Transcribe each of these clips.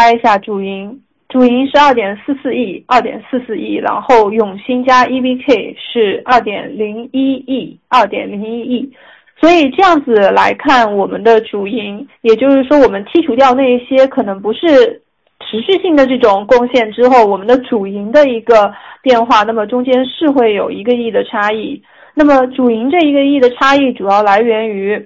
拆一下主营。主营是 2.44 亿 2.44 亿，然后永兴加 EBK 是 2.01 亿 2.01 亿。所以这样子来看，我们的主营，也就是说我们剔除掉那一些可能不是持续性的这种贡献之后，我们的主营的一个变化，那么中间是会有1个亿的差异。那么主营这1个亿的差异主要来源于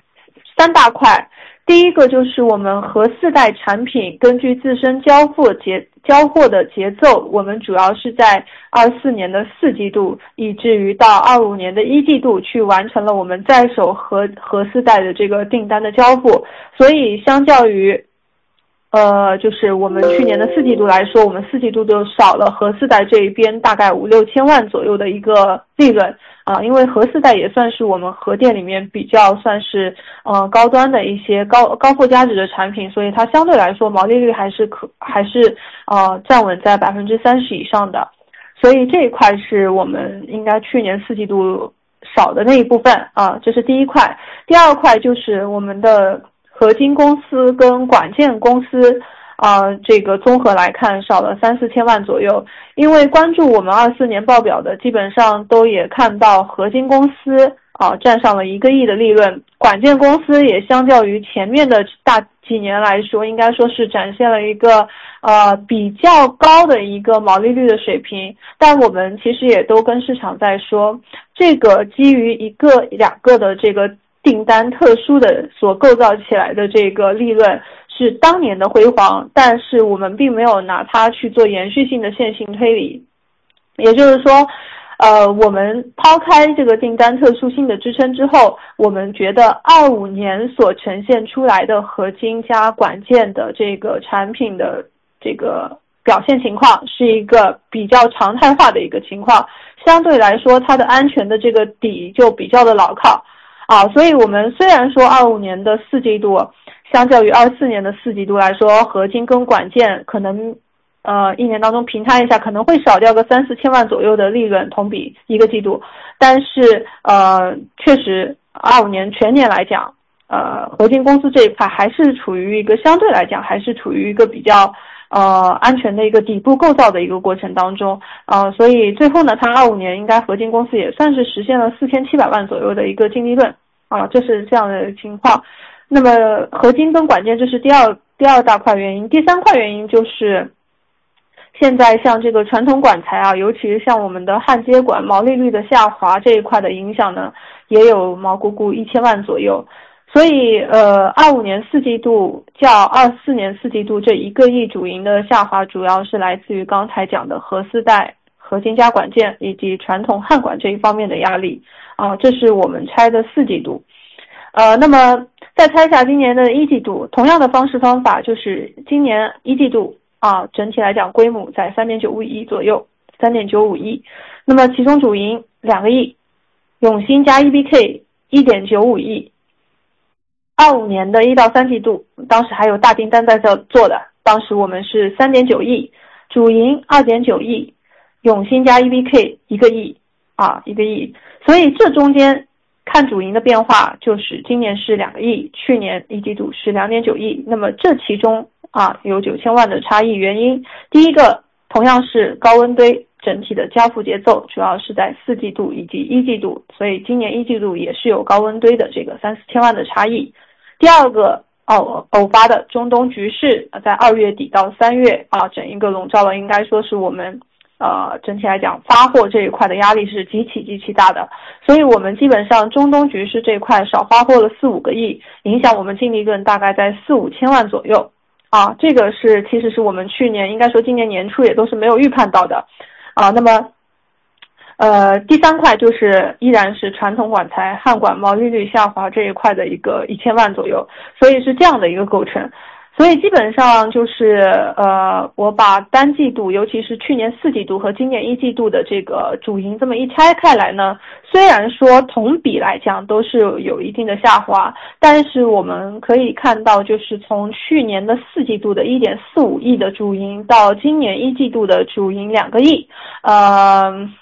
3大块。第一个就是我们核4代产品根据自身交货的节奏，我们主要是在24年的4季度，以至于到25年的1季度去完成了我们在手核4代的这个订单的交付。所以相较于就是我们去年的4季度来说，我们4季度就少了核4代这一边大概5-6千万左右的一个利润因为核4代也算是我们核电里面比较算是高端的一些高附加值的产品，所以它相对来说毛利率还是站稳在30%以上的。所以这一块是我们应该去年4季度少的那一部分这是第一块。第二块就是我们的合金公司跟管件公司这个综合来看少了3-4千万左右。因为关注我们24年报表的基本上都也看到合金公司占上了1个亿的利润，管件公司也相较于前面的大几年来说，应该说是展现了一个比较高的一个毛利率的水平。但我们其实也都跟市场在说，这个基于1个2个的这个订单特殊的所构造起来的这个利润是当年的辉煌，但是我们并没有拿它去做延续性的线性推理。也就是说我们抛开这个订单特殊性的支撑之后，我们觉得25年所呈现出来的合金加管件的这个产品的这个表现情况是一个比较常态化的一个情况，相对来说它的安全的这个底就比较的牢靠所以我们虽然说25年的4季度相较于24年的4季度来说，合金跟管件可能一年当中平摊一下可能会少掉个3-4千万左右的利润，同比1个季度。但是确实25年全年来讲合金公司这一块还是处于一个相对来讲还是处于一个比较安全的一个底部构造的一个过程当中所以最后呢，它25年应该合金公司也算是实现了4700万左右的一个净利润这是这样的情况。那么合金跟管件这是第二大块原因。第3块原因就是现在像这个传统管材尤其是像我们的焊接管毛利率的下滑这一块的影响呢，也有毛估1000万左右。所以25年4季度较24年4季度这1个亿主营的下滑，主要是来自于刚才讲的核4代合金加管件以及传统焊管这一方面的压力这是我们拆的4季度。那么再拆下今年的1季度，同样的方法就是今年1季度整体来讲规模在 3.95 亿左右 3.95 亿。那么其中主营2个亿，永兴加 EBK 1.95 亿。25年的1到3季度当时还有大订单在这做的，当时我们是 3.9 亿，主营 2.9 亿，永兴加 EBK 1个亿1个亿。所以这中间看主营的变化，就是今年是2个亿，去年1季度是 2.9 亿。那么这其中有9000万的差异原因。第一个同样是高温堆整体的交付节奏主要是在4季度以及1季度，所以今年1季度也是有高温堆的这个3-4千万的差异。第二个偶发的中东局势在2月底到3月整一个笼罩了，应该说是我们整体来讲发货这一块的压力是极其大的，所以我们基本上中东局势这一块少发货了4-5个亿，影响我们净利润大概在4-5千万左右这个其实是我们去年应该说今年年初也都是没有预判到的那么第3块就是依然是传统管材焊管毛利率下滑这一块的一个1000万左右，所以是这样的一个构成。所以基本上就是我把单季度尤其是去年4季度和今年1季度的这个主营这么一拆开来呢，虽然说同比来讲都是有一定的下滑，但是我们可以看到就是从去年的4季度的 1.45 亿的主营到今年1季度的主营2个亿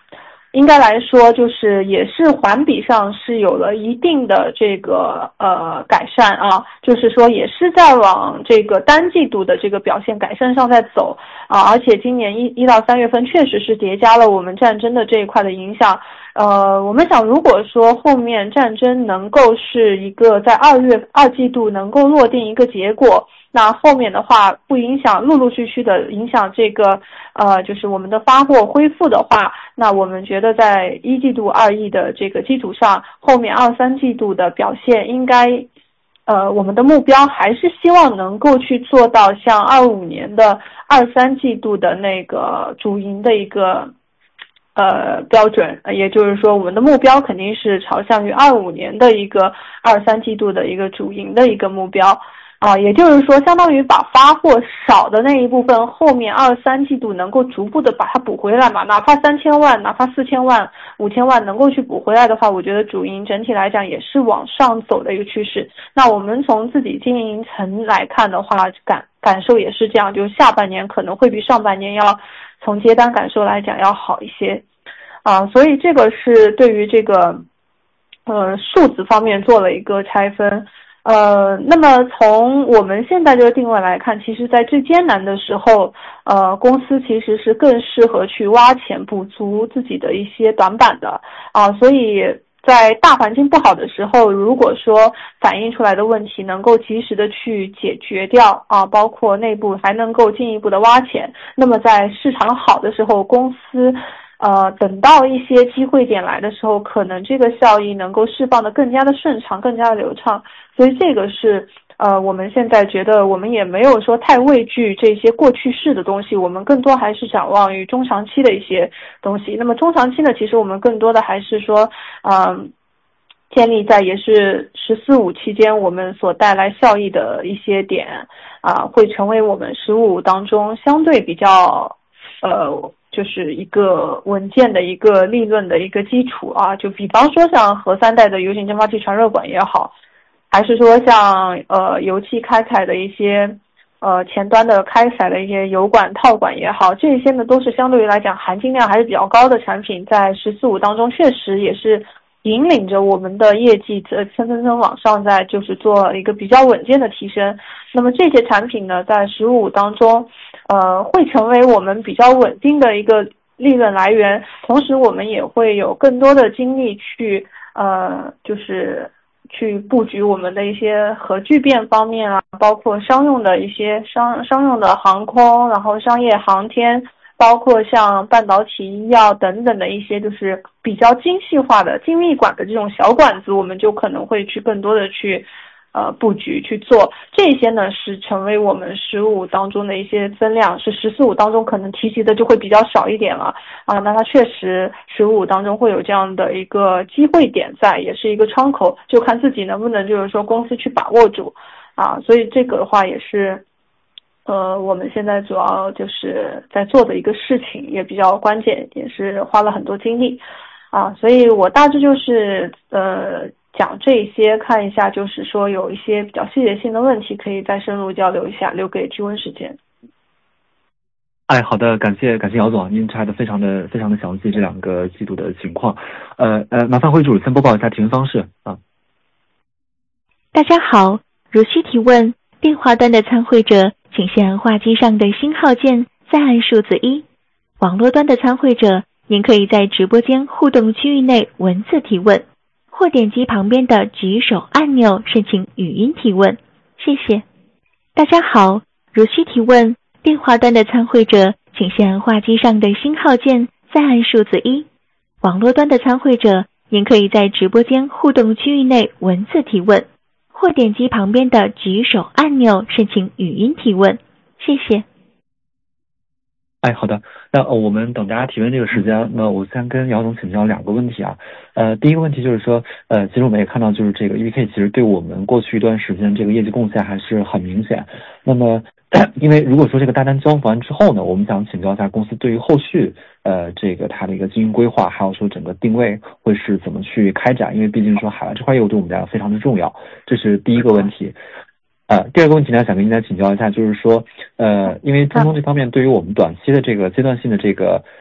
应该来说就是也是环比上是有了一定的这个改善啊，就是说也是在往这个单季度的这个表现改善上在走啊，而且今年一到3月份确实是叠加了我们战争的这一块的影响。我们想如果说后面战争能够是一个在二季度能够落定一个结果，那后面的话不影响陆续的影响这个就是我们的发货恢复的话，那我们觉得在1季度2亿的这个基础上，后面2、3季度的表现应该我们的目标还是希望能够去做到像25年的2、3季度的那个主营的一个标准，也就是说我们的目标肯定是朝向于25年的一个2、3季度的一个主营的一个目标啊，也就是说相当于把发货少的那一部分后面2、3季度能够逐步的把它补回来嘛，哪怕3000万哪怕4000万5000万能够去补回来的话，我觉得主营整体来讲也是往上走的一个趋势。那我们从自己经营层来看的话，感受也是这样，就是下半年可能会比上半年要从接单感受来讲要好一些啊，所以这个是对于这个数字方面做了一个拆分。那么从我们现在这个定位来看，其实在最艰难的时候，公司其实是更适合去挖钱补足自己的一些短板的啊，所以在大环境不好的时候，如果说反映出来的问题能够及时的去解决掉啊，包括内部还能够进一步的挖钱，那么在市场好的时候，公司等到一些机会点来的时候，可能这个效益能够释放的更加的顺畅，更加的流畅。所以这个是我们现在觉得我们也没有说太畏惧这些过去式的东西，我们更多还是展望于中长期的一些东西。那么中长期呢，其实我们更多的还是说建立在也是14-15期间我们所带来效益的一些点会成为我们15当中相对比较就是一个稳健的一个利润的一个基础啊，就比方说像核3代的油型蒸发器传热管也好，还是说像油气开采的一些前端的开采的一些油管套管也好，这些呢都是相对于来讲含金量还是比较高的产品，在14-15当中确实也是引领着我们的业绩蹭往上，在就是做一个比较稳健的提升。那么这些产品呢，在15当中会成为我们比较稳定的一个利润来源，同时我们也会有更多的精力去就是去布局我们的一些核聚变方面啊，包括商用的一些商用的航空，然后商业航天，包括像半导体、医药等等的一些就是比较精细化的精密管的这种小管子，我们就可能会去更多的去布局去做。这些呢是成为我们15当中的一些增量，是14-15当中可能提及的就会比较少一点了啊。那它确实15当中会有这样的一个机会点在，也是一个窗口，就看自己能不能就是说公司去把握住啊。所以这个的话也是我们现在主要就是在做的一个事情，也比较关键，也是花了很多精力啊。所以我大致就是讲这一些，看一下就是说有一些比较细节性的问题可以再深入交流一下，留给提问时间。 好的，感谢姚总，您拆的非常的详细，这2个季度的情况。麻烦会主先播报一下提问方式啊。 大家好，如需提问，电话端的参会者请先按话机上的星号键，再按数字1。网络端的参会者，您可以在直播间互动区域内文字提问，或点击旁边的举手按钮申请语音提问。谢谢。大家好，如需提问，电话端的参会者请先按话机上的星号键，再按数字1。网络端的参会者，您可以在直播间互动区域内文字提问，或点击旁边的举手按钮申请语音提问。谢谢。 好的，那我们等大家提问这个时间，那我先跟姚总请教2个问题啊。第一个问题就是说，其实我们也看到，就是这个 EVK 其实对我们过去一段时间这个业绩贡献还是很明显。那么，因为如果说这个大单交付完之后呢，我们想请教一下公司对于后续这个它的一个经营规划，还有说整个定位会是怎么去开展？因为毕竟说海外这块业务对我们来讲非常的重要，这是第一个问题。第二个问题呢，想跟您来请教一下，就是说，因为中东这方面对于我们短期的这个阶段性的这个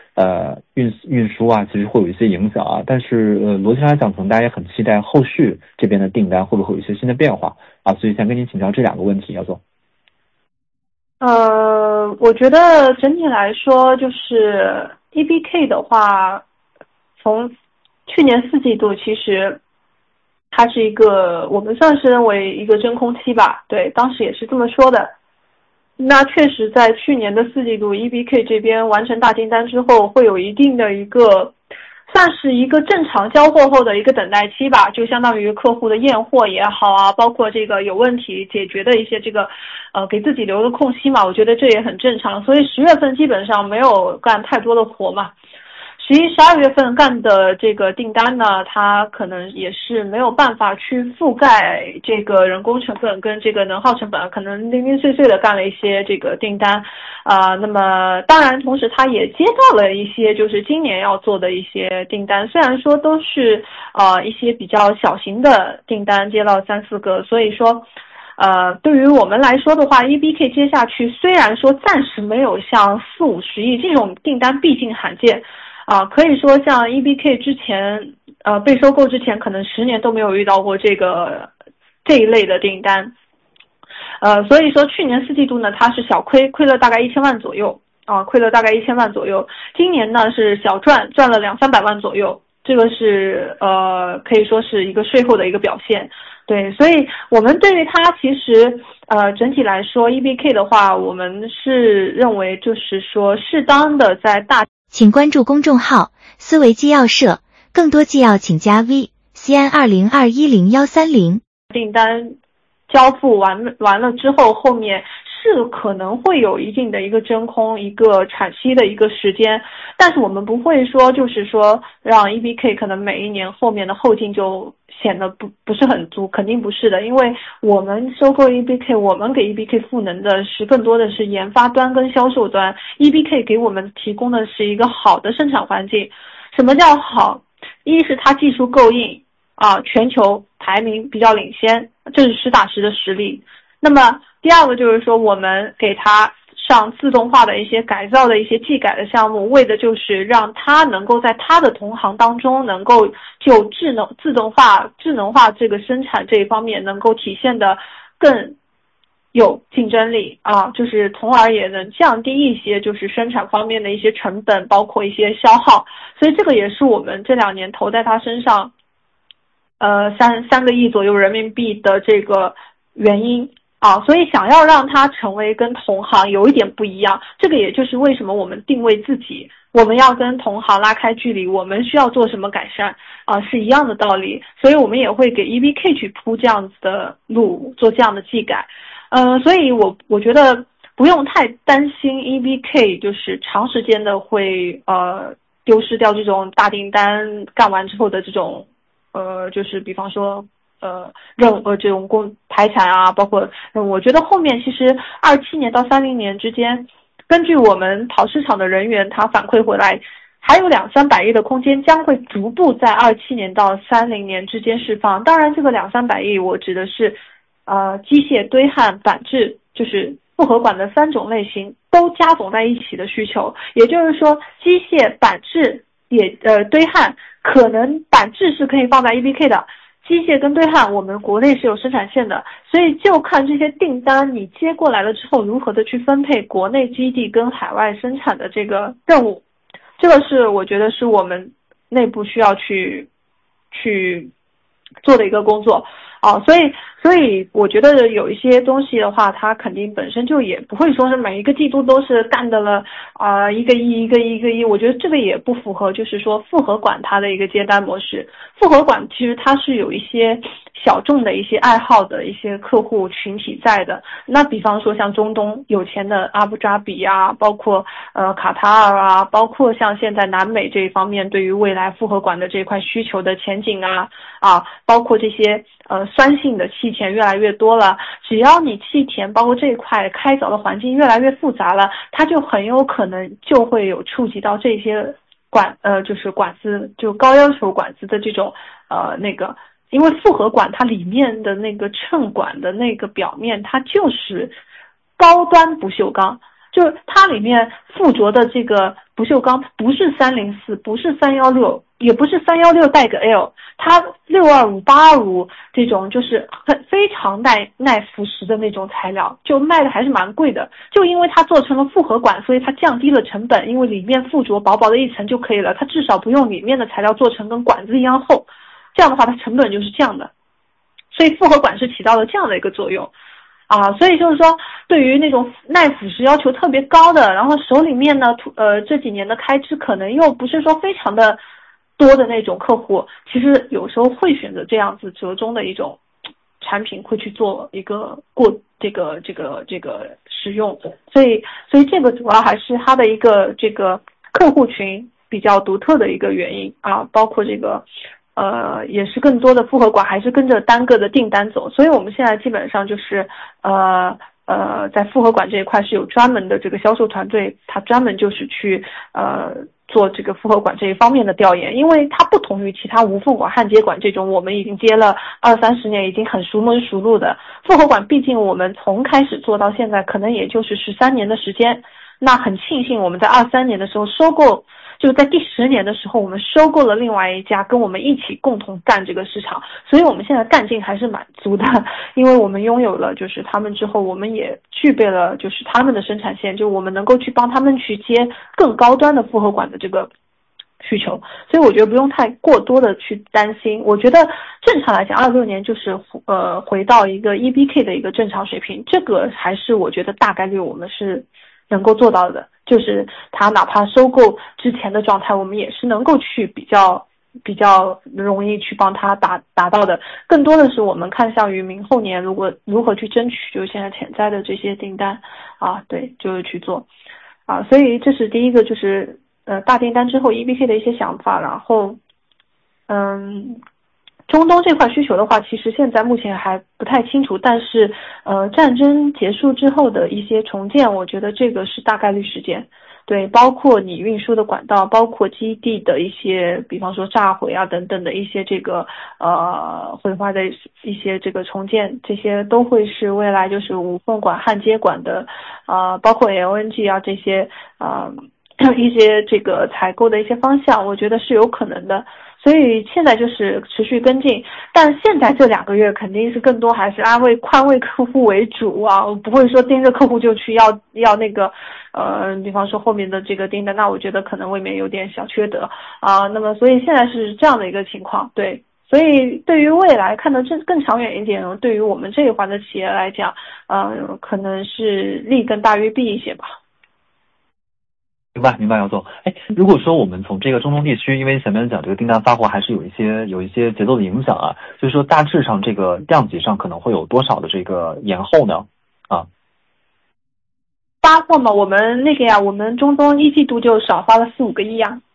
运输啊，其实会有一些影响啊。但是逻辑上来讲，可能大家也很期待后续这边的订单会不会有一些新的变化啊，所以想跟您请教这2个问题，姚总。 我觉得整体来说，就是 EBK 的话，从去年4季度，其实它是一个我们算是认为一个真空期吧，对，当时也是这么说的。那确实在去年的4季度 EBK 这边完成大订单之后，会有一定的一个算是一个正常交货后的一个等待期吧，就相当于客户的验货也好啊，包括这个有问题解决的一些这个给自己留个空隙嘛，我觉得这也很正常。所以10月份基本上没有干太多的活嘛。11、12月份干的这个订单呢，它可能也是没有办法去覆盖这个人工成本跟这个能耗成本，可能零零碎碎的干了一些这个订单那么当然同时它也接到了一些就是今年要做的一些订单，虽然说都是一些比较小型的订单，接到3、4个，所以说对于我们来说的话 EBK 接下去虽然说暂时没有像4、50亿这种订单毕竟罕见可以说像 EBK 之前被收购之前可能10年都没有遇到过这一类的订单所以说去年4季度呢它是小亏了大概1000万左右亏了大概1000万左右，今年呢是小赚了200-300万左右，这个是可以说是一个税后的一个表现。对，所以我们对于它其实整体来说 EBK 的话，我们是认为就是说适当的在大， 请关注公众号思维纪要社，更多纪要请加 VCN20210130。 订单交付完了之后，后面是可能会有一定的一个真空一个喘息的一个时间，但是我们不会说就是说让 EBK 可能每一年后面的后劲就显得不是很足，肯定不是的，因为我们收购 EBK， 我们给 EBK 赋能的是更多的是研发端跟销售端， EBK 给我们提供的是一个好的生产环境。什么叫好？一是它技术够硬全球排名比较领先，这是实打实的实力。那么第二个就是说我们给它上自动化的一些改造的一些技改的项目，为的就是让它能够在它的同行当中能够就自动化智能化这个生产这一方面能够体现的更有竞争力就是从而也能降低一些就是生产方面的一些成本，包括一些消耗。所以这个也是我们这2年投在它身上3个亿左右人民币的这个原因所以想要让它成为跟同行有一点不一样，这个也就是为什么我们定位自己，我们要跟同行拉开距离，我们需要做什么改善是一样的道理。所以我们也会给 EBK 去铺这样子的路，做这样的技改所以我觉得不用太担心 EBK 就是长时间的会丢失掉这种大订单干完之后的这种就是比方说这种排产包括我觉得后面其实27年到30年之间，根据我们跑市场的人员他反馈回来，还有200-300亿的空间将会逐步在27年到30年之间释放。当然这个200-300亿我指的是机械堆焊板制，就是复合管的3种类型都加总在一起的需求，也就是说机械板制也堆焊可能板制是可以放在 EBK 的，机械跟堆焊我们国内是有生产线的，所以就看这些订单你接过来了之后如何的去分配国内基地跟海外生产的这个任务，这个是我觉得是我们内部需要去做的一个工作所以我觉得有一些东西的话，它肯定本身就也不会说是每一个季度都是干的了1个亿1个亿，我觉得这个也不符合就是说复合管它的一个接单模式。复合管其实它是有一些小众的一些爱好的一些客户群体在的，那比方说像中东有钱的阿布扎比包括卡塔尔包括像现在南美这一方面对于未来复合管的这块需求的前景包括这些酸性的气田越来越多了，只要你气田包括这一块开凿的环境越来越复杂了，它就很有可能就会有触及到这些就是管子就高要求管子的这种因为复合管它里面的那个衬管的那个表面它就是高端不锈钢， 就是它里面附着的这个不锈钢不是304，不是316，也不是316带个 L， 它625、825这种就是非常耐腐蚀的那种材料，就卖的还是蛮贵的。就因为它做成了复合管，所以它降低了成本，因为里面附着薄薄的一层就可以了，它至少不用里面的材料做成跟管子一样厚，这样的话它成本就是降的。所以复合管是起到了这样的一个作用。所以就是说，对于那种耐腐蚀要求特别高的，然后手里面呢，这几年的开支可能又不是说非常的多的那种客户，其实有时候会选择这样子折中的一种产品，会去做一个这个使用。所以这个主要还是它的一个这个客户群比较独特的一个原因包括这个。也是更多的复合管还是跟着单个的订单走，所以我们现在基本上就是在复合管这一块是有专门的这个销售团队，他专门就是去做这个复合管这一方面的调研，因为它不同于其他无缝管、焊接管这种我们已经接了20-30年已经很熟门熟路的复合管，毕竟我们从开始做到现在可能也就是13年的时间，那很庆幸我们在23年的时候收购，就在第10年的时候我们收购了另外一家跟我们一起共同干这个市场，所以我们现在干劲还是蛮足的，因为我们拥有了就是他们之后，我们也具备了就是他们的生产线，就我们能够去帮他们去接更高端的复合管的这个需求，所以我觉得不用太过多的去担心。我觉得正常来讲26年就是回到一个 EBK 的一个正常水平，这个还是我觉得大概率我们是能够做到的，就是他哪怕收购之前的状态，我们也是能够去比较容易去帮他达到的。更多的是我们看向于明后年如何去争取就是现在潜在的这些订单对，就是去做所以这是第一个，就是大订单之后 EBK 的一些想法。然后中东这块需求的话，其实现在目前还不太清楚，但是战争结束之后的一些重建，我觉得这个是大概率事件。对，包括你运输的管道，包括基地的一些比方说炸毁等等的一些这个毁坏的一些这个重建，这些都会是未来就是无缝管、焊接管的包括 LNG 这些一些这个采购的一些方向，我觉得是有可能的。所以现在就是持续跟进，但现在这2个月肯定是更多还是宽慰客户为主我不会说盯着客户就去要那个比方说后面的这个订单，那我觉得可能未免有点小缺德那么所以现在是这样的一个情况。对，所以对于未来看得更长远一点，对于我们这一环的企业来讲可能是利更大于弊一些吧。 明白，姚总。如果说我们从这个中东地区，因为前面讲这个订单发货还是有一些节奏的影响就是说大致上这个量级上可能会有多少的这个延后呢？ 发货嘛，我们那个我们中东1季度就少发了4-5个亿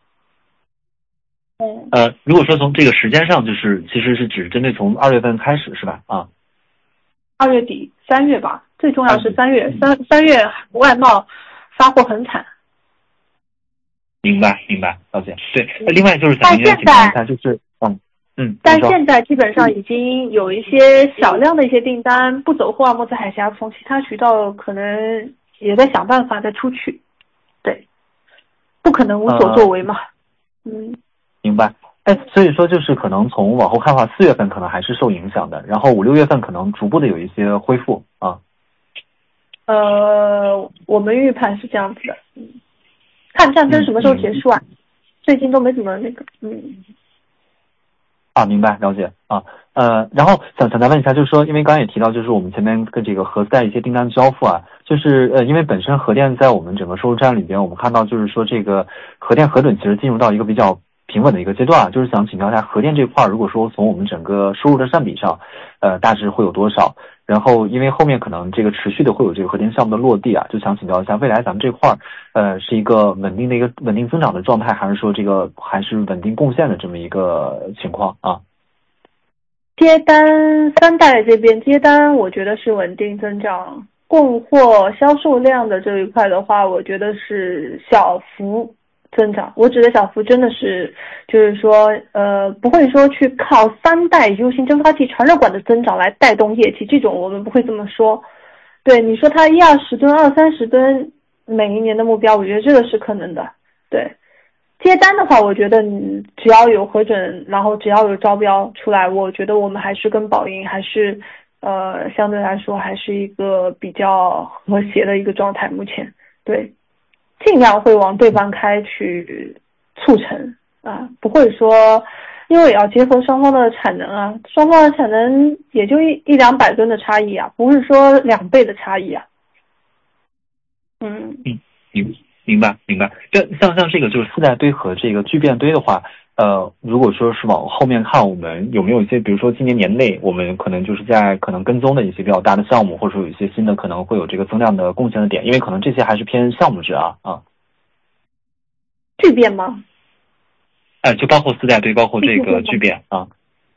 如果说从这个时间上，就是其实是只针对从2月份开始是吧 ？2月底3月吧，最重要是3月，3月外贸发货很惨。 明白，了解。对，另外就是想请问一下，就是但现在基本上已经有一些小量的一些订单不走霍尔木兹海峡，从其他渠道可能也在想办法再出去。对，不可能无所作为嘛。 明白。所以说就是可能从往后看的话，4月份可能还是受影响的，然后5-6月份可能逐步的有一些恢复我们预判是这样子的。看战争什么时候结束最近都没怎么那个明白，了解然后想再问一下，就是说因为刚刚也提到就是我们前面跟这个核在一些订单交付就是因为本身核电在我们整个收入占里边，我们看到就是说这个核电核准其实进入到一个比较平稳的一个阶段就是想请教一下核电这块，如果说从我们整个收入的占比上大致会有多少，然后因为后面可能这个持续的会有这个核电项目的落地就想请教一下未来咱们这块是一个稳定增长的状态，还是说这个还是稳定贡献的这么一个情况接单3代这边接单我觉得是稳定增长，供货销售量的这一块的话，我觉得是小幅增长。我指的小幅真的是就是说不会说去靠3代 U 型蒸发器传热管的增长来带动业绩，这种我们不会这么说。对，你说它1-20吨、20-30吨每一年的目标，我觉得这个是可能的。对，接单的话，我觉得你只要有核准，然后只要有招标出来，我觉得我们还是跟宝盈还是相对来说还是一个比较和谐的一个状态。目前对，尽量会往对半开去促成啊，不会说。因为也要结合双方的产能啊，双方的产能也就一两百吨的差异啊，不是说2倍的差异啊。 明白。这像这个就是4代堆和这个聚变堆的话，如果说是往后面看，我们有没有一些，比如说今年年内，我们可能就是在可能跟踪的一些比较大的项目，或者说有一些新的可能会有这个增量的贡献的点，因为可能这些还是偏项目制啊。 聚变吗？ 就包括4代堆，包括这个聚变啊。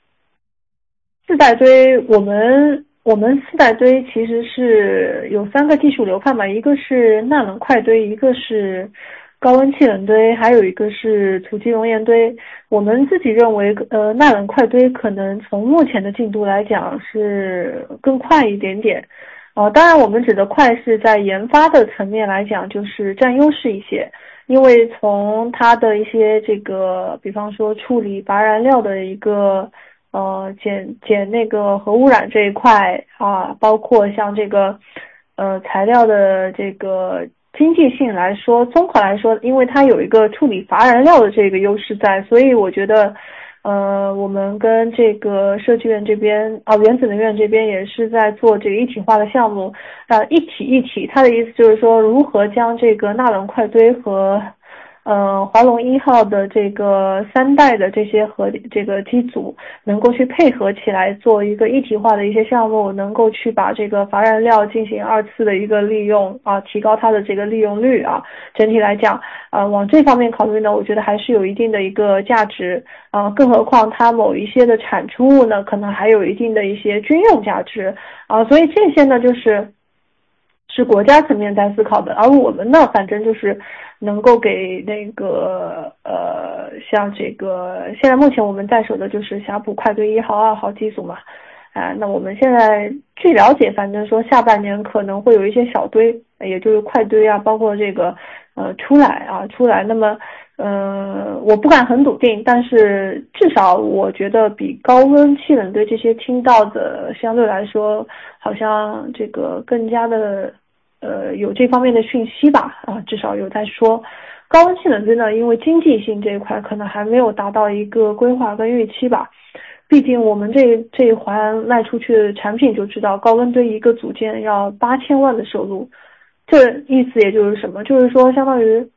4代堆，我们4代堆其实是有3个技术流派嘛，一个是钠冷快堆，一个是高温气冷堆，还有一个是土基熔岩堆。我们自己认为，钠冷快堆可能从目前的进度来讲是更快一点点。当然我们指的快是在研发的层面来讲，就是占优势一些。因为从它的一些这个，比方说处理拔燃料的一个减那个核污染这一块啊，包括像这个材料的这个经济性来说，综合来说，因为它有一个处理拔燃料的这个优势在，所以我觉得我们跟这个设计院这边原子能院这边也是在做这个一体化的项目。一体，它的意思就是说如何将这个钠冷快堆和华龙1号的这个3代的这些和这个机组能够去配合起来做一个一体化的一些项目，能够去把这个拔燃料进行2次的一个利用啊，提高它的这个利用率啊。整体来讲往这方面考虑呢，我觉得还是有一定的一个价值更何况它某一些的产出物呢，可能还有一定的一些军用价值所以这些呢是国家层面在思考的，而我们呢，反正就是能够给那个像这个现在目前我们在手的就是霞浦快堆1号、2号机组嘛，那我们现在据了解，反正说下半年可能会有一些小堆，也就是快堆啊，包括这个出来，那么我不敢很笃定，但是至少我觉得比高温气冷堆这些听到的相对来说，好像这个更加的有这方面的讯息吧至少有在说。高温气冷堆呢，因为经济性这一块可能还没有达到一个规划跟预期吧。毕竟我们这一环卖出去的产品就知道，高温堆一个组件要8000万的收入，这意思也就是什么？就是说相当于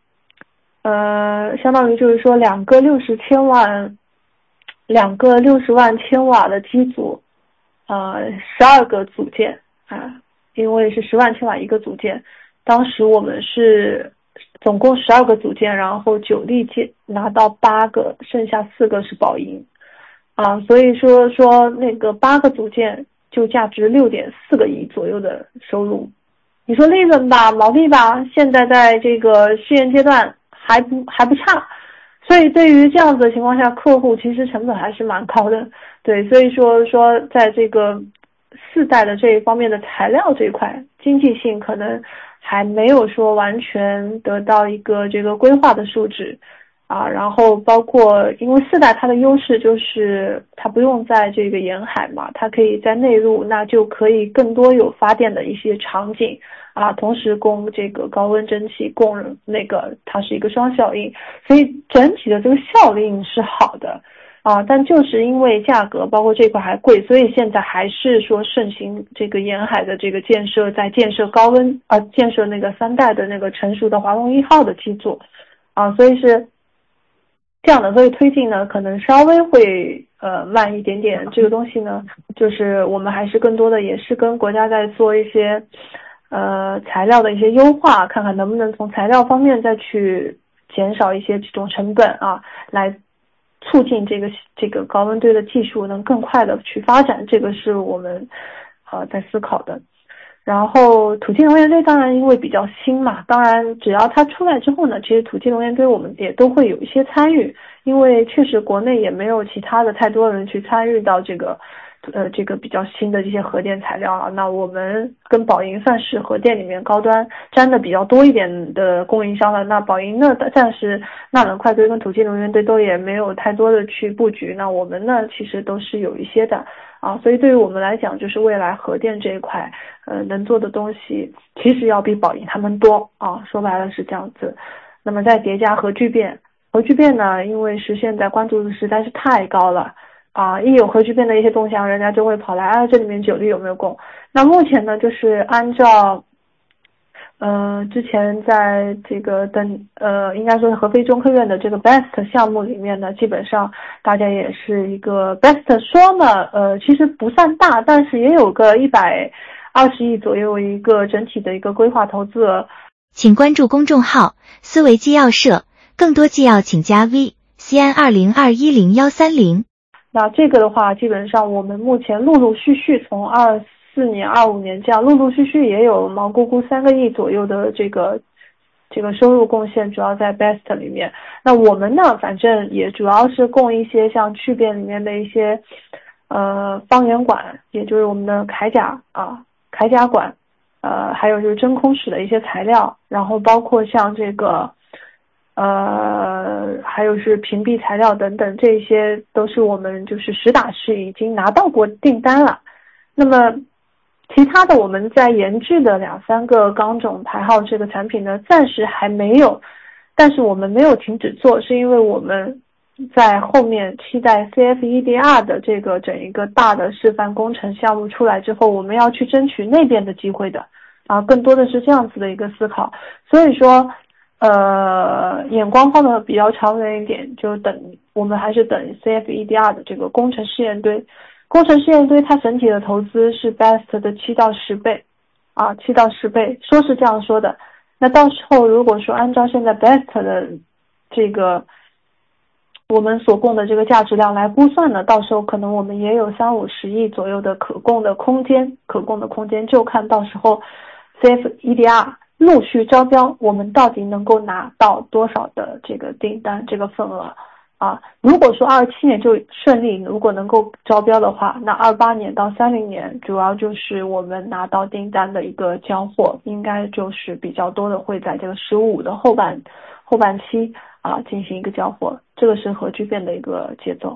就是说两个60万千瓦的机组，12个组件因为是10万千瓦一个组件，当时我们是总共12个组件，然后9例拿到8个，剩下4个是宝盈所以说那个8个组件就价值6.4个亿左右的收入。你说利润吧，毛利吧，现在在这个试验阶段还不差，所以对于这样子的情况下，客户其实成本还是蛮高的。对，所以说在这个4代的这一方面的材料这一块，经济性可能还没有说完全得到一个这个规划的数值然后包括因为4代它的优势就是它不用在这个沿海嘛，它可以在内陆，那就可以更多有发电的一些场景同时供这个高温蒸汽供那个它是一个双效应，所以整体的这个效应是好的但就是因为价格包括这块还贵，所以现在还是说盛行这个沿海的这个建设，在建设高温建设那个3代的那个成熟的华龙1号的机组所以是这样的，所以推进呢可能稍微会慢一点点。这个东西呢，就是我们还是更多的也是跟国家在做一些材料的一些优化，看看能不能从材料方面再去减少一些这种成本来促进这个高温堆的技术能更快的去发展，这个是我们在思考的。然后土基熔岩堆当然因为比较新嘛，当然只要它出来之后呢，其实土基熔岩堆我们也都会有一些参与，因为确实国内也没有其他的太多人去参与到这个这个比较新的这些核电材料了。那我们跟宝盈算是核电里面高端沾的比较多一点的供应商了。那宝盈呢，暂时钠冷快堆跟土气能源堆都也没有太多的去布局。那我们呢，其实都是有一些的啊。所以对于我们来讲，就是未来核电这一块，能做的东西其实要比宝盈他们多啊。说白了是这样子。那么再叠加核聚变呢，因为是现在关注度实在是太高了啊，一有核聚变的一些动向，人家就会跑来这里面9例有没有供？那目前呢，就是按照之前在这个应该说是合肥中科院的这个 BEST 项目里面呢，基本上大家也是一个 BEST 说呢，其实不算大，但是也有个120亿左右一个整体的一个规划投资额。 请关注公众号思维纪要社，更多纪要请加 V CN20210130。 那这个的话，基本上我们目前陆陆续续从24年、25年这样陆陆续续也有毛估估3个亿左右的这个收入贡献，主要在 BEST 里面。那我们呢，反正也主要是供一些像聚变里面的一些方圆管，也就是我们的铠甲管。还有就是真空室的一些材料，然后包括像这个还有是屏蔽材料等等，这些都是我们就是实打实已经拿到过订单了。那么其他的我们在研制的2-3个钢种牌号这个产品呢，暂时还没有，但是我们没有停止做，是因为我们在后面期待 CFEDR 的这个整一个大的示范工程项目出来之后，我们要去争取那边的机会的啊，更多的是这样子的一个思考。所以说眼光放的比较长远一点，就我们还是等 CFEDR 的这个工程试验堆它整体的投资是 BEST 的7到10倍啊，7到10倍，说是这样说的。那到时候如果说按照现在 BEST 的这个我们所供的这个价值量来估算呢，到时候可能我们也有30-50亿左右的可供的空间，就看到时候 CFEDR 陆续招标，我们到底能够拿到多少的这个订单这个份额啊。如果说27年就顺利，如果能够招标的话，那28年到30年主要就是我们拿到订单的一个交货，应该就是比较多的会在这个15的后半期啊进行一个交货，这个是核聚变的一个节奏。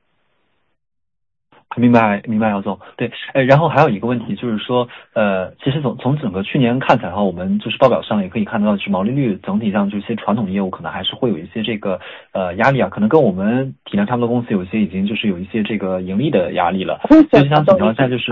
明白，姚总。对，然后还有一个问题就是说，其实从整个去年看起来的话，我们就是报表上也可以看到，就是毛利率整体上这些传统业务可能还是会有一些这个压力啊，可能跟我们体量差不多公司有些已经就是有一些这个盈利的压力了。所以想请教一下，就是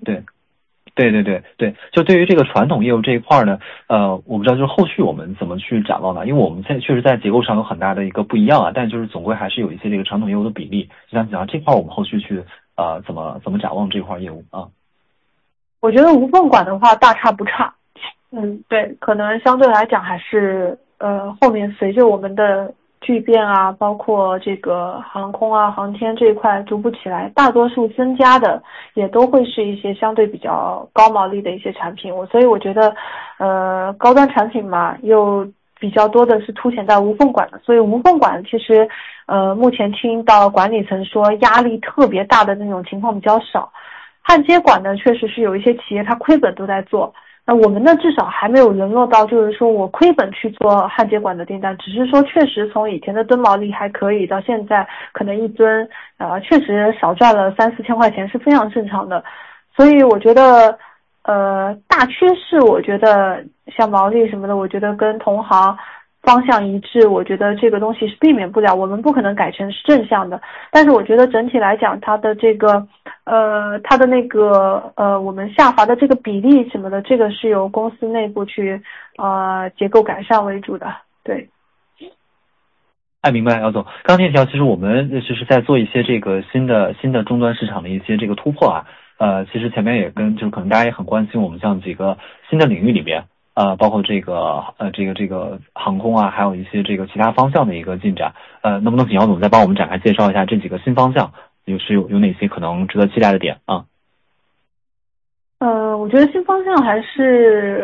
对，就对于这个传统业务这一块呢，我不知道就是后续我们怎么去展望呢？因为我们现在确实在结构上有很大的一个不一样啊，但就是总归还是有一些这个传统业务的比例。就想讲这块我们后续去怎么展望这块业务啊？ 我觉得无缝管的话大差不差，对，可能相对来讲还是后面随着我们的聚变啊，包括这个航空啊、航天这一块逐步起来，大多数增加的也都会是一些相对比较高毛利的一些产品。所以我觉得高端产品嘛，又比较多的是凸显在无缝管的，所以无缝管其实目前听到管理层说压力特别大的那种情况比较少。焊接管呢，确实是有一些企业它亏本都在做，那我们呢至少还没有沦落到就是说我亏本去做焊接管的订单，只是说确实从以前的吨毛利还可以到现在可能一吨确实少赚了3-4千块钱是非常正常的。所以我觉得大趋势我觉得像毛利什么的，我觉得跟同行方向一致，我觉得这个东西是避免不了，我们不可能改成是正向的。但是我觉得整体来讲，它的这个它的那个我们下滑的这个比例什么的，这个是由公司内部去结构改善为主的。对。 明白，姚总。刚才提到，其实我们就是在做一些这个新的终端市场的一些这个突破啊。其实前面也就是可能大家也很关心我们像几个新的领域里边。包括这个航空啊，还有一些这个其他方向的一个进展，能不能请姚总再帮我们展开介绍一下这几个新方向，有哪些可能值得期待的点啊？ 我觉得新方向还是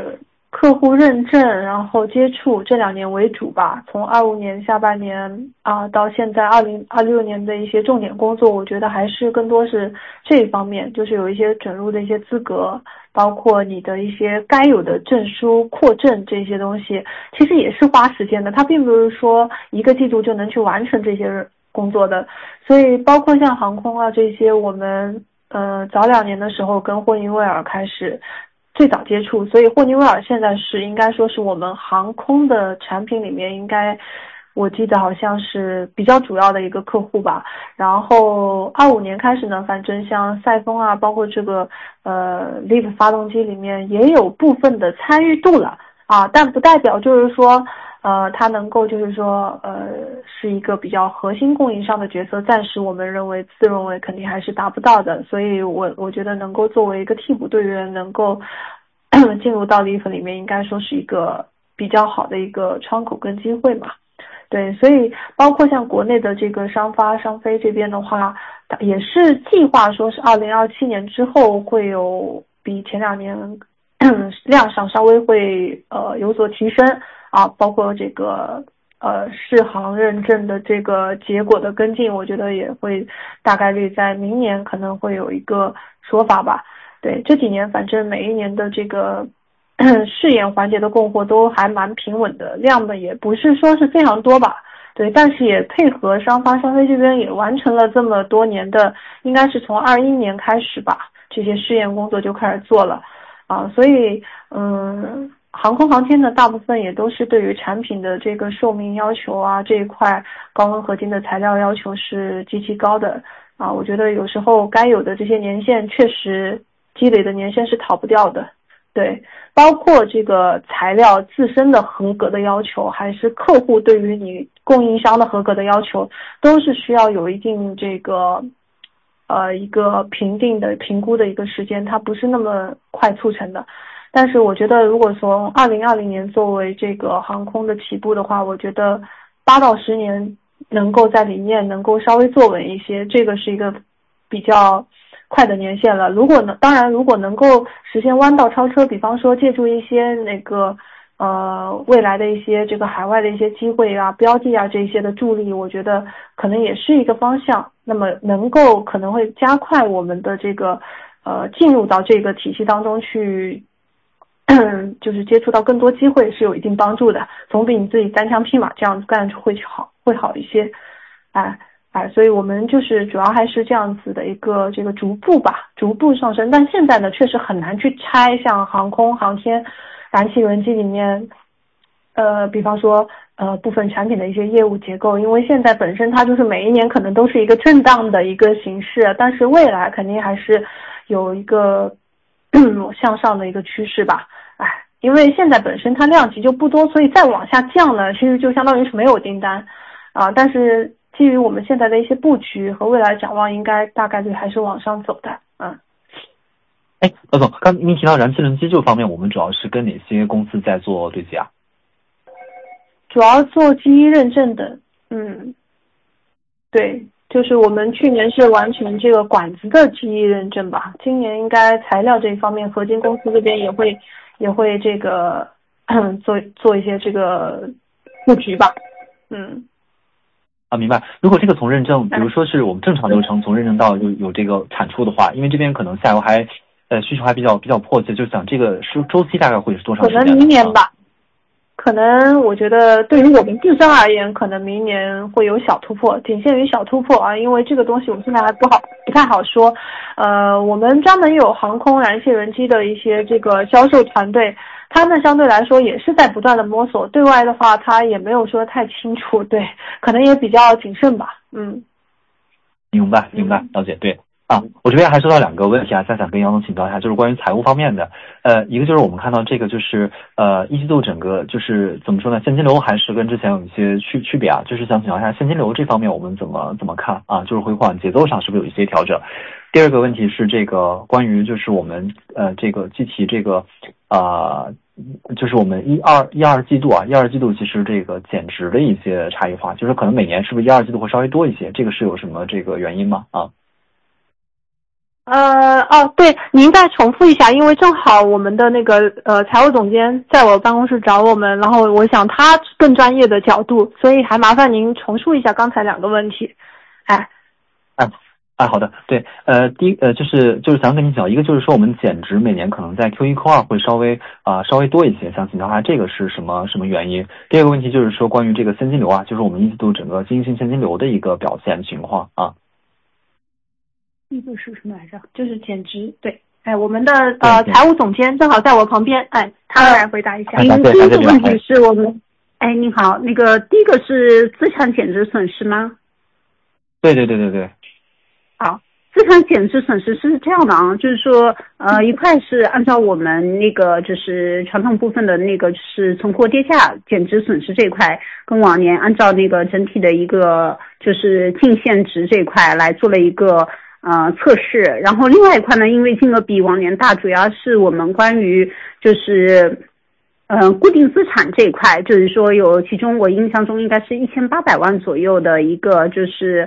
客户认证，然后接触这2年为主吧。从25年下半年到现在2026年的一些重点工作，我觉得还是更多是这一方面，就是有一些准入的一些资格，包括你的一些该有的证书扩证这些东西，其实也是花时间的，它并不是说1个季度就能去完成这些工作的。所以包括像航空这些，我们早2年的时候跟霍尼韦尔开始最早接触，所以霍尼韦尔现在是应该说是我们航空的产品里面应该我记得好像是比较主要的一个客户吧。然后25年开始呢，反正像赛风包括这个LEAP 发动机里面也有部分的参与度了但不代表就是说它能够就是说是一个比较核心供应商的角色，暂时我们自认为肯定还是达不到的。所以我觉得能够作为一个替补队员能够进入到 LEAP 里面，应该说是一个比较好的一个窗口跟机会嘛。对，所以包括像国内的这个商飞这边的话，也是计划说是2027年之后会有比前2年量上稍微会有所提升包括这个适航认证的这个结果的跟进，我觉得也会大概率在明年可能会有一个说法吧。对，这几年反正每一年的这个试验环节的供货都还蛮平稳的，量的也不是说是非常多吧。对，但是也配合商飞这边也完成了这么多年的，应该是从21年开始吧，这些试验工作就开始做了所以航空航天的大部分也都是对于产品的这个寿命要求这一块高温合金的材料要求是极其高的我觉得有时候该有的这些年限确实积累的年限是逃不掉的。对，包括这个材料自身的合格的要求，还是客户对于你供应商的合格的要求，都是需要有一定这个一个评估的一个时间，它不是那么快促成的。但是我觉得如果从2020年作为这个航空的起步的话，我觉得8到10年能够在里面能够稍微坐稳一些，这个是一个比较快的年限了。当然如果能够实现弯道超车，比方说借助一些那个未来的一些这个海外的一些机会标记这些的助力，我觉得可能也是一个方向。那么可能会加快我们的这个进入到这个体系当中去就是接触到更多机会是有一定帮助的，总比你自己单枪匹马这样子干会好一些。所以我们就是主要还是这样子的一个这个逐步上升。但现在呢，确实很难去拆像航空航天燃气轮机里面比方说部分产品的一些业务结构，因为现在本身它就是每一年可能都是一个震荡的一个形势，但是未来肯定还是有一个向上的一个趋势吧。因为现在本身它量级就不多，所以再往下降呢，其实就相当于是没有订单但是基于我们现在的一些布局和未来展望，应该大概率还是往上走的。 老总，刚您提到燃气轮机这方面，我们主要是跟哪些公司在做对接主要做机一认证的。对，就是我们去年是完成这个管子的机一认证吧，今年应该材料这一方面合金公司这边也会这个做一些这个布局吧。 明白。如果这个从认证，比如说是我们正常流程从认证到有这个产出的话，因为这边可能下游还需求还比较迫切，就想这个周期大概会是多长时间？ 可能明年吧。可能我觉得对于我们自身而言，可能明年会有小突破，仅限于小突破因为这个东西我们现在还不太好说。我们专门有航空燃气轮机的一些这个销售团队，他们相对来说也是在不断的摸索，对外的话他也没有说太清楚，对，可能也比较谨慎吧。 明白，了解。对我这边还收到2个问题再想跟杨总请教一下，就是关于财务方面的。一个就是我们看到这个就是一季度整个就是怎么说呢，现金流还是跟之前有一些区别就是想请教一下现金流这方面我们怎么看就是回款节奏上是不是有一些调整？第二个问题是这个关于就是我们这个具体这个就是我们一二季度其实这个减值的一些差异化，就是可能每年是不是1、2季度会稍微多一些，这个是有什么这个原因吗？ 对，您再重复一下，因为正好我们的那个财务总监在我办公室找我们，然后我想他更专业的角度，所以还麻烦您重述一下刚才2个问题。 好的，对，第一就是想跟你讲，一个就是说我们减值每年可能在 Q1 Q2 会稍微多一些，想请教下这个是什么原因。第二个问题就是说关于这个现金流啊，就是我们一季度整个经营性现金流的一个表现情况啊。 第一个是什么来着？就是减值，对。我们的财务总监正好在我旁边，他来回答一下。 第一个问题是我们，您好，那个第一个是资产减值损失吗？ 对。 好，资产减值损失是这样的啊，就是说，一块是按照我们那个就是传统部分的那个是存货跌价减值损失这一块，跟往年按照那个整体的一个就是净现值这一块来做了一个测试，然后另外一块呢，因为金额比往年大，主要是我们关于就是固定资产这一块，就是说有其中我印象中应该是1800万左右的一个就是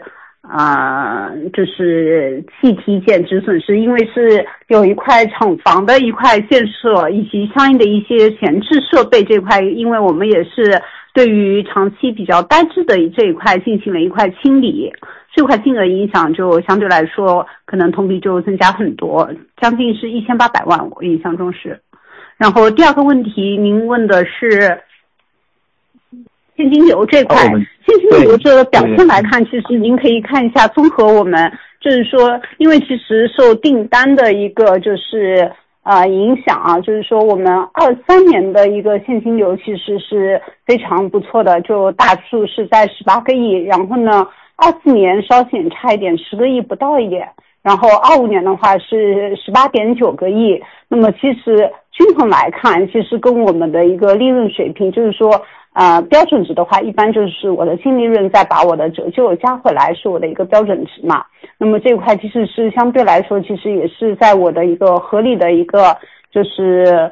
气体减值损失，因为是有一块厂房的一块建设以及相应的一些闲置设备这块，因为我们也是对于长期比较呆滞的这一块进行了一块清理，这块金额影响就相对来说可能同比就增加很多，将近是1800万，我印象中是。然后第二个问题您问的是现金流这块，现金流这个表现来看，其实您可以看一下综合我们就是说，因为其实受订单的一个就是影响啊，就是说我们23年的一个现金流其实是非常不错的，就大数是在18个亿，然后呢24年稍显差一点，10个亿不到一点，然后25年的话是18.9个亿，那么其实均衡来看，其实跟我们的一个利润水平，就是说标准值的话，一般就是我的净利润再把我的折旧加回来是我的一个标准值嘛。那么这一块其实是相对来说，其实也是在我的一个合理的一个就是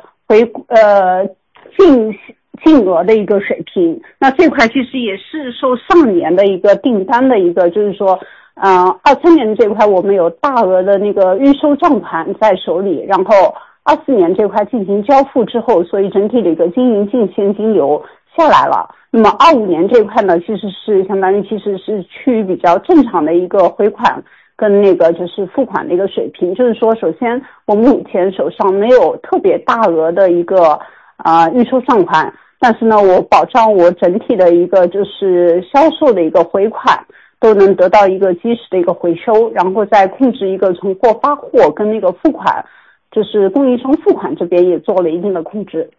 净额的一个水平。那这块其实也是受上年的一个订单的一个就是说23年这块我们有大额的那个预收账款在手里，然后24年这块进行交付之后，所以整体的一个经营净现金流下来了。那么25年这块呢，其实是相当于其实是趋于比较正常的一个回款跟那个就是付款的一个水平，就是说首先我们目前手上没有特别大额的一个预收账款，但是呢我保障我整体的一个就是销售的一个回款都能得到一个及时的一个回收，然后再控制一个从货发货跟那个付款就是供应商付款这边也做了一定的控制。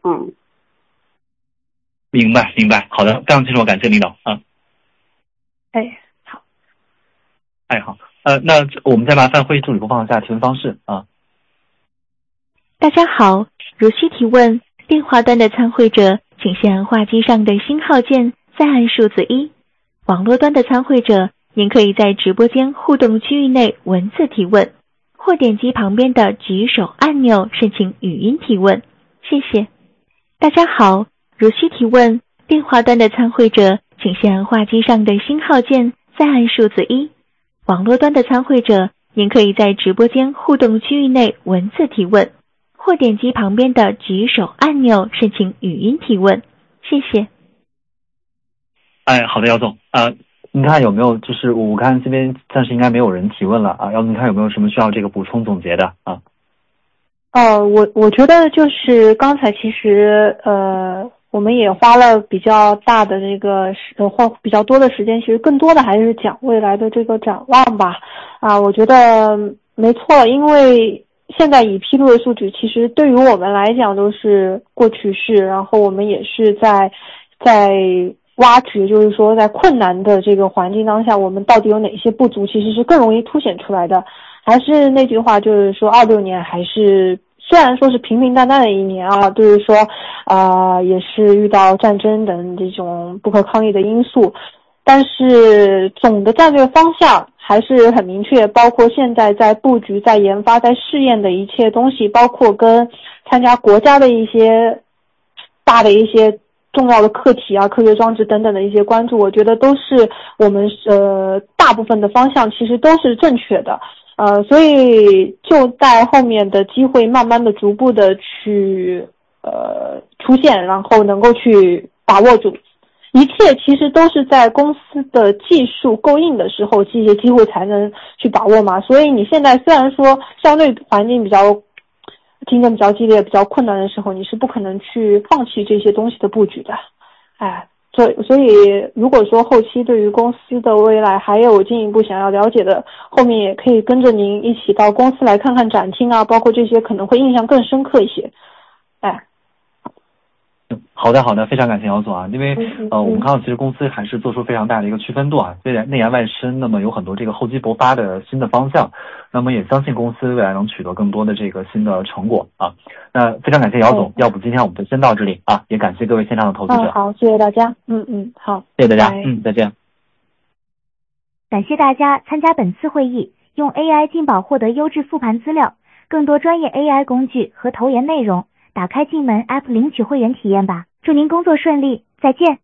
明白，好的，非常清楚，感谢领导啊。 好。 好，那我们再麻烦会议助理播放一下提问方式啊。 大家好，如需提问，电话端的参会者请先按话机上的星号键，再按数字1。网络端的参会者，您可以在直播间互动区域内文字提问，或点击旁边的举手按钮申请语音提问。谢谢。大家好，如需提问，电话端的参会者请先按话机上的星号键，再按数字1。网络端的参会者，您可以在直播间互动区域内文字提问，或点击旁边的举手按钮申请语音提问。谢谢。 好的，姚总您看有没有就是我看这边暂时应该没有人提问了姚总，你看有没有什么需要这个补充总结的我觉得就是刚才其实我们也花了比较大的这个花比较多的时间，其实更多的还是讲未来的这个展望吧。我觉得没错，因为现在已披露的数据其实对于我们来讲都是过去式，然后我们也是在挖掘，就是说在困难的这个环境当下，我们到底有哪些不足，其实是更容易凸显出来的。还是那句话，就是说26年还是虽然说是平平淡淡的一年就是说也是遇到战争等这种不可抗力的因素，但是总的战略方向还是很明确，包括现在在布局、在研发、在试验的一切东西，包括跟参加国家的一些大的一些重要的课题科学装置等等的一些关注，我觉得都是我们大部分的方向其实都是正确的。 所以就待后面的机会慢慢的逐步的去出现，然后能够去把握住。一切其实都是在公司的技术够硬的时候，这些机会才能去把握嘛。所以你现在虽然说相对环境比较竞争比较激烈、比较困难的时候，你是不可能去放弃这些东西的布局的。所以如果说后期对于公司的未来还有进一步想要了解的，后面也可以跟着您一起到公司来看看展厅啊，包括这些可能会印象更深刻一些。 好的，非常感谢姚总啊，因为我们看到其实公司还是做出非常大的一个区分度啊，内研外深，那么有很多这个厚积薄发的新的方向，那么也相信公司未来能取得更多的这个新的成果啊。那非常感谢姚总，要不今天我们就先到这里啊，也感谢各位线上的投资者。 好，谢谢大家。好， 谢谢大家，再见。 感谢大家参加本次会议，用 AI 进宝获得优质复盘资料，更多专业 AI 工具和投研内容，打开进门 App 领取会员体验吧。祝您工作顺利，再见。